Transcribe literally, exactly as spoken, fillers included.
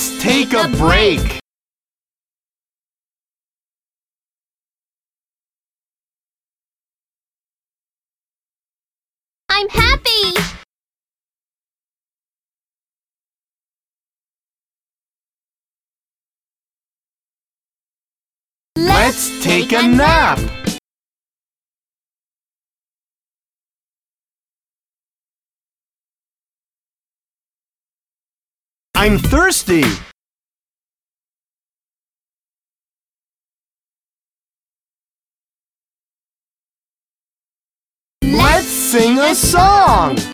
Let's take a break. I'm happy. Let's take a nap. I'm thirsty. Let's sing a song.